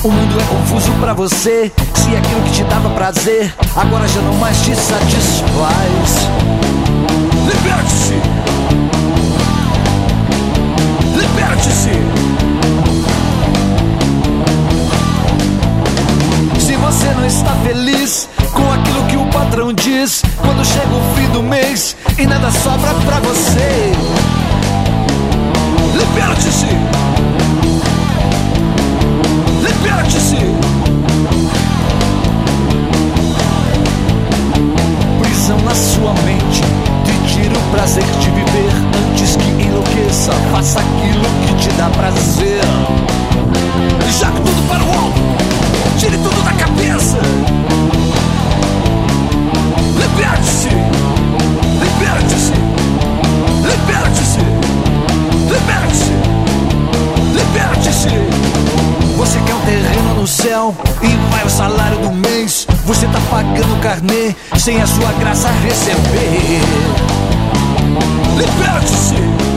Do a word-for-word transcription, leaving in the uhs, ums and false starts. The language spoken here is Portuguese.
O mundo é confuso pra você. Se aquilo que te dava prazer agora já não mais te satisfaz. Liberte-se! Liberte-se! Se você não está feliz com aquilo que o patrão diz, quando chega o fim do mês e nada sobra pra você, liberte-se! Liberte-se! Prisão na sua mente, te tira o prazer de viver. Antes que enlouqueça, faça aquilo que te dá prazer. Jogue tudo para o alto, tire tudo da cabeça. Liberte-se! Liberte-se! Liberte-se! Liberte-se! Liberte-se! Você quer um terreno no céu e vai o salário do mês. Você tá pagando carnê sem a sua graça receber. Liberte-se!